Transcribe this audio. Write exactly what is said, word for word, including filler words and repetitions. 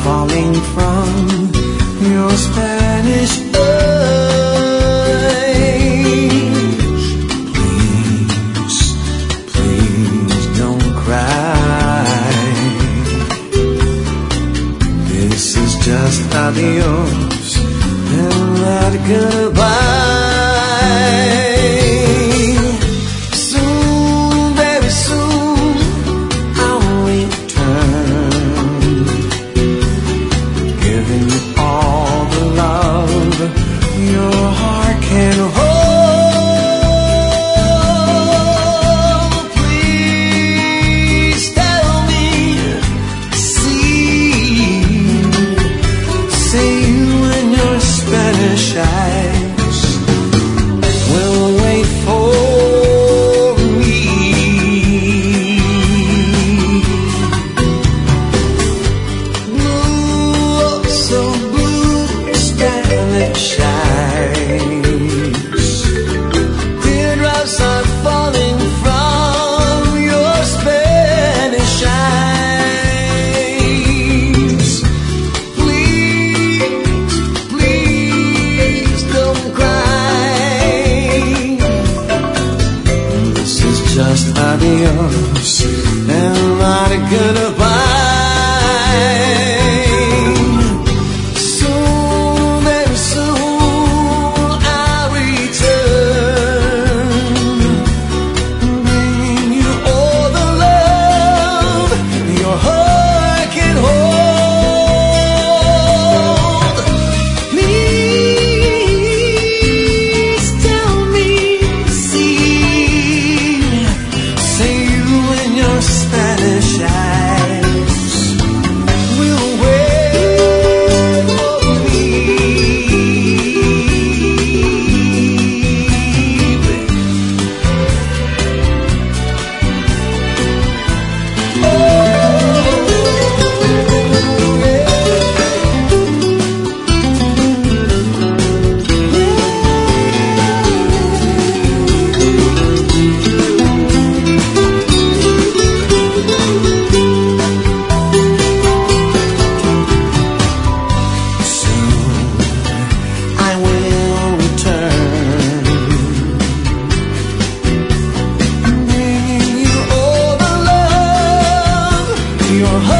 falling from your Spanish eyes. Please, please don't cry. This is just adios and not goodbye. Soon, very soon, I'll return, giving you all the love your heart can hold. Please tell me, see, say you and your Spanish eyes will wait for me. Blue, oh so blue, Spanish eyes. Teardrops are falling from your Spanish eyes. Please, please don't cry. This is just adios and not a goodbye. Soon, very soon, I'll return, bringing you all the love your heart can hold. Please tell me, see, say you and your Spanish eyes will wait for me. Soon I will return, bringing you all the love your heart